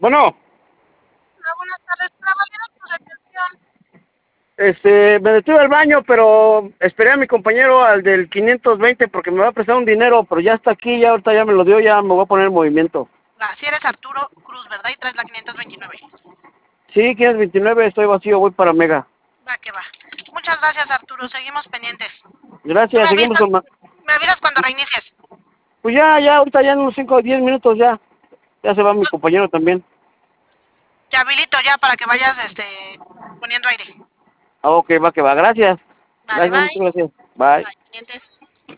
Bueno, Hola, buenas tardes. Para validaros tu retención. me detuve al baño, pero esperé a mi compañero al del 520 porque me va a prestar un dinero, pero ya está aquí, ya ahorita ya me lo dio, ya me voy a poner en movimiento. Va, si eres Arturo Cruz, ¿verdad? Y traes la 529. Sí, 529, estoy vacío, voy para Mega. Va, que va. Muchas gracias, Arturo. Seguimos pendientes. Tú Gracias, seguimos con... me avisas cuando reinicies. Pues ya, ahorita ya en unos 5 o 10 minutos ya se va mi compañero también. Te habilito ya para que vayas poniendo aire. Ah, ok, va que va, gracias. Vale, Gracias, bye. muchas gracias. Bye. Bye, pendientes.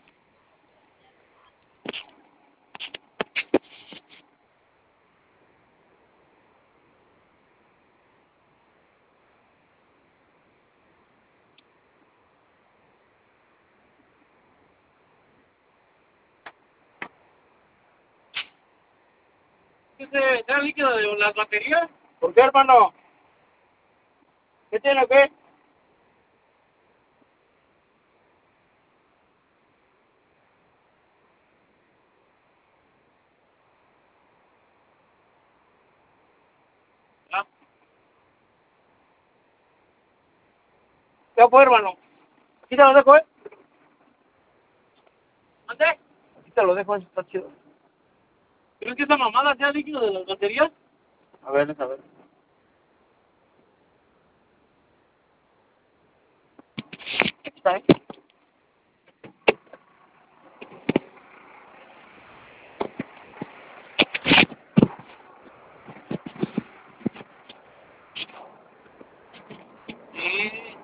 ¿Dice, da líquido de las baterías? ¿Por qué, hermano? ¿Qué tiene que? ¿Ah? ¿Qué fue, hermano? Aquí te lo dejo, ¿eh? ¿Dónde? Aquí te lo dejo, eso está chido. ¿Crees que esa mamada sea líquido de las baterías? A ver, a ver. Aquí está, ¿eh? Sí.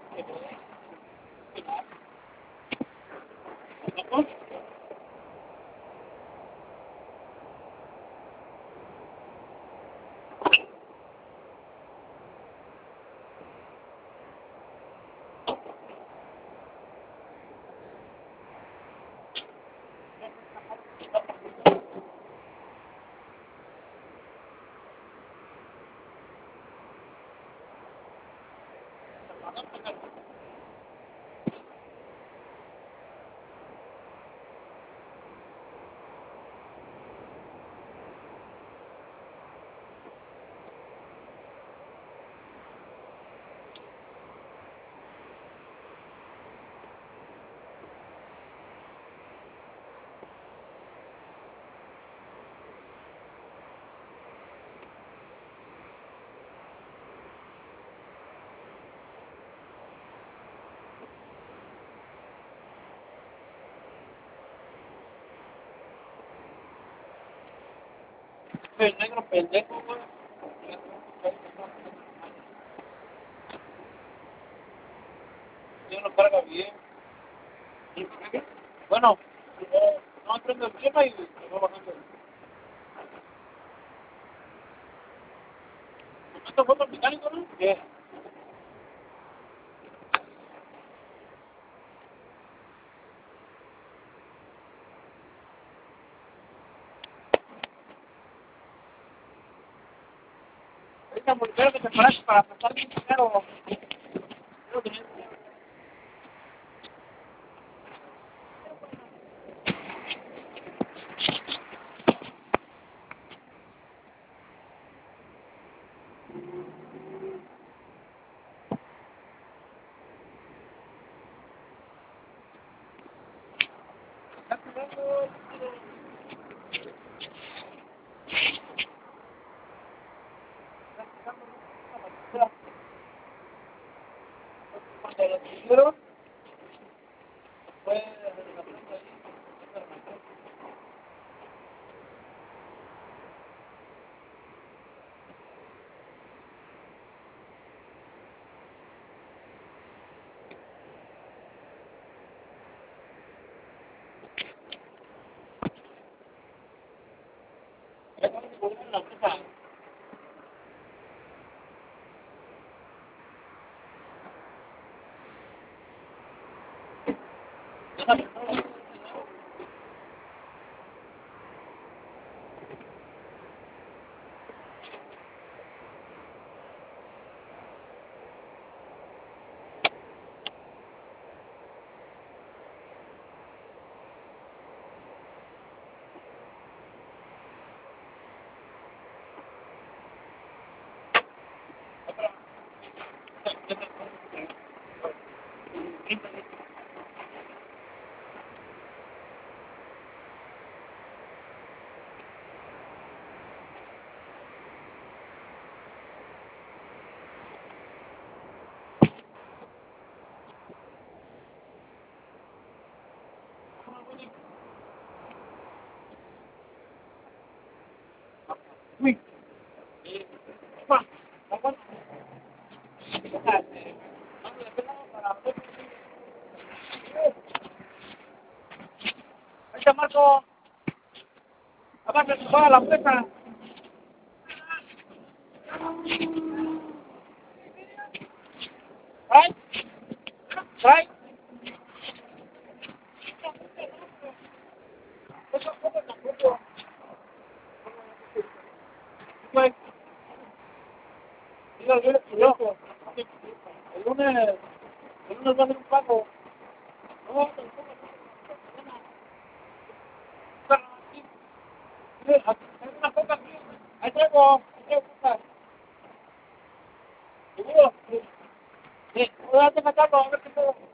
¿Tampoco? El negro pendejo, güey. Ya no carga bien. Bueno, no prendo el tema y se va bajando. ¿Esto fue por mecánico, no? Sí. Ahorita volver que te paraste para prestar mi dinero. Creo que no. Cuando lo tuvieron, fue la cosa. Te marco. Aparte, se paga la puesta. ¿Trae? ¿Trae? Eso tampoco. Pues, yo, el lunes va a ser un pago. No, una coca aquí. Ahí traigo coca. ¿Seguro? Sí. Voy a matarlo, a ver qué puedo.